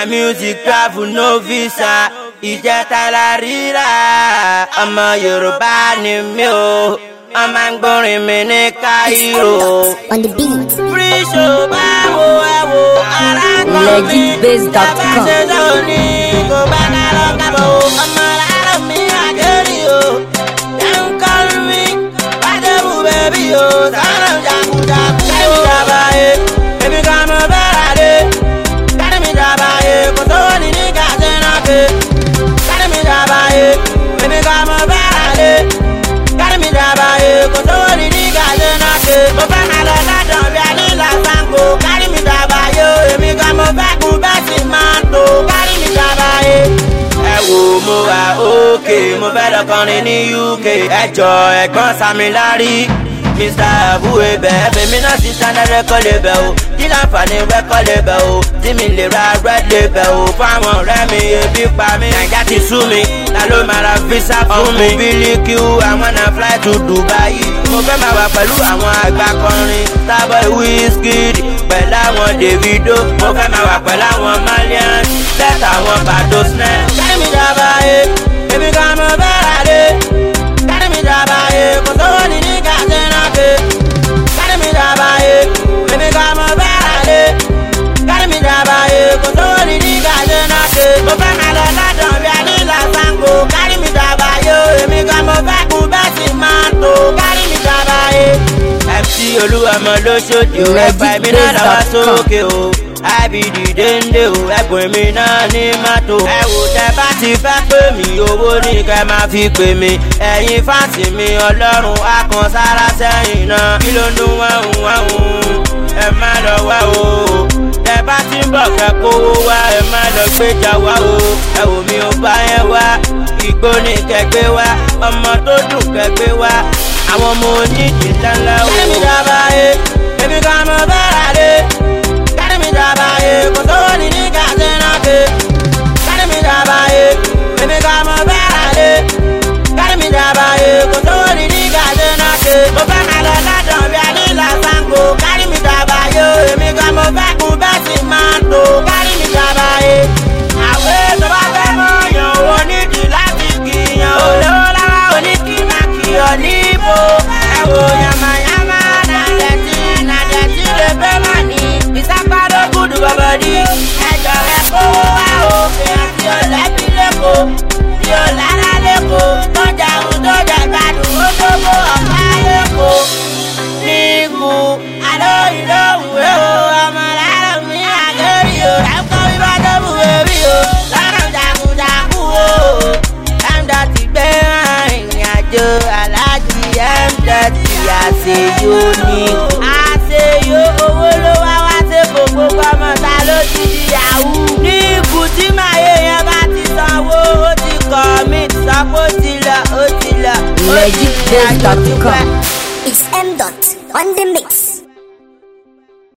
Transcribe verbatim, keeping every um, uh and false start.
my music travel no visa. Ìjẹta la ríra, ọmọ Yorùbá ni mí o. Ọmọ ń gbórin mi ní Cairo. On the beat. Free show báwo ẹ wo ara kan mi. legit base dot com. Bàbá ṣe lóní kò bá ká lọ kábọ̀ o. Ọmọ lára mi àgẹ́rì o. Don't call me, Bádébù bèbí o. Sáré jagunjagun o. Kẹ́mi dábàáyé, èmi kan mo bẹ́ra dé. Kẹ́mi dábàáyé, kò tó ní ní gàdé náà ké. Kẹ́mi dábàáyé, èmi kan mo bẹ́ra dé. Kẹ́mi dábàáyé, kò tó ní ní gàdé náà ké. Mo fẹ́ máa lọ lọ́dọ̀ bí a ní làṣàǹkó. Kẹ́mi dábàáyé, èmi kan mo fẹ́ kún bẹ́ẹ̀ sì máa tó. Kẹ́mi dábàáyé. Ẹ wo mo wà òkè, mo fẹ́ lọ kọrin ní U K. Ẹ jọ ẹ̀gbọ́n Sami Larry, Mister Abuwe bẹ́ẹ̀ fèmí náà sí standard record label o. Kí láǹfààní record label o, tí mi lè ra red label o. Fáwọn ọ̀rẹ́ mi ebi pa mí, Naija ti sú mi. Ta ló máa ra visa fún mi? Bílíkì àwọn náà fly to Dubai. Mo fẹ́ máa wà pẹ̀lú àwọn àgbà kọrin, Starboy, Wizkid, pẹ̀lú àwọn Davido. Mo fẹ́ máa wà pẹ̀lú àwọn Malian, tẹ́tà àwọn Bado Snare. Kẹ́mi dábàáyé, èmi kan mo bẹ́ra dé. Kẹ́mi dábàáyé, kò sówó ní ní gàdé náà ké. Kẹ́mi dábàáyé, èmi kan mo bẹ́ra dé. Kẹ́mi dábàáyé, kò sówó ní ní gàdé náà ké. Mo fẹ́ máa lọ lọ́dọ̀ bí a ní làṣàǹkó. Kẹ́mi dábàáyé, èmi kan mo fẹ́ kún bẹ́ẹ̀ sì máa tó. Kẹ́mi dábàáyé. M C Olúwọmọ lóṣòdì o, ẹ̀fà èmi náà lọ́wọ́ sókè o. Àbìdì dénde o, ẹ̀gbọ́n mi náà ní mọ́tò. Ẹ wò tẹ́ bá ti fẹ́ pè mí, owó ní kẹ́ máa fi pè mí. Ẹ̀yin fáǹsì mi Ọlọ́run á kan sára sẹ́yìn náà. Kí ló ń dún wáhùn wáhùn? Ẹ má lọ wá o. Tẹ́ bá ti ń bọ̀ kẹ́ kówó wá, ẹ má lọ gbéjà wá o. Ẹ wò mí ò bá yẹn wá, ìgbó ní kẹ́gbẹ́ wá, ọmọ tó dùn kẹ́gbẹ́ wá. Àwọn ọmọ onídìí ńláńlá o. Kẹ́mi dábàáyé, èmi kan mo bẹ́ra dé. Kẹ́mi dábàáyé, kò sówó ní ní gàdé náà ké. Kẹ́mi dábàáyé, èmi kan mo bẹ́ra dé. Kẹ́mi dábàáyé, kò sówó ní ní gàdé náà ké. Mo fẹ́ máa lọ lọ́dọ̀ bí a ní làṣàǹkó. Kẹ́mi dábàáyé, èmi kan mo fẹ́ kún bẹ́ẹ̀ sì máa tó. Kẹ́mi dábàáyé. Àwẹ̀ tó bá fẹ́ mọ̀ yàn owó nídìí láti kìyàn. Olówó lára oníkì máa kìyàn níbo. Ẹ wo yamayama nàdẹ̀tì nàdẹ̀tì lè fẹ́ mà ní. Ìsápádó gùdù bọ̀bọ̀dì. Ẹjọ́ ẹ kówó wá o. Èèyàn tí ó lẹ́bí lẹ́kọ̀ọ́, tí ó lára lẹ́kọ̀ọ́. Tọ́jà òun tó jẹ gbádùn ó gbogbo ọ̀gá lẹ́kọ̀ọ́. Nígbù àlọ́ ìlóhùn ẹ̀ o. Ọmọ lára mi àgẹ́rì o. Ẹ̀kọ́ mi bá dọ́bù bèbí o. Lọ́nà jagunjagun o. Ẹ̀mdà ti gbé ìrìn àjò aláàjì ẹ̀mdà ti àṣeyọ ní. Àṣeyọ owó ló wá wá sí gbogbo ọmọ ta ló ti di yahoo. Ní ibù tí màáyé yẹn bá ti sanwó, ó ti kọ̀ mí sọ pé ó ti lọ, ó ti lọ. legit base dot com. It's M dot on the mix.